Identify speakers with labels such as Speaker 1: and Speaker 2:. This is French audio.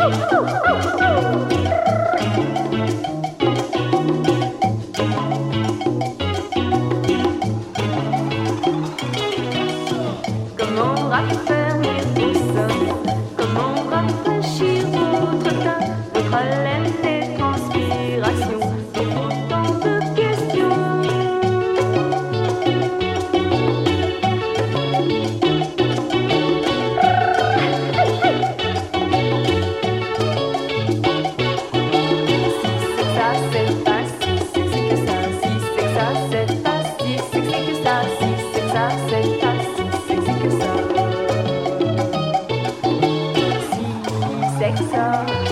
Speaker 1: Comment raffermir vos sommes? Comment rafraîchir votre teint, votre haleine et transpiration? Autant de questions. Si c'est ça, c'est pas si sexy que ça. Si c'est que ça, c'est pas si sexy que ça. Si c'est que ça, c'est pas si sexy que ça. Si c'est que ça.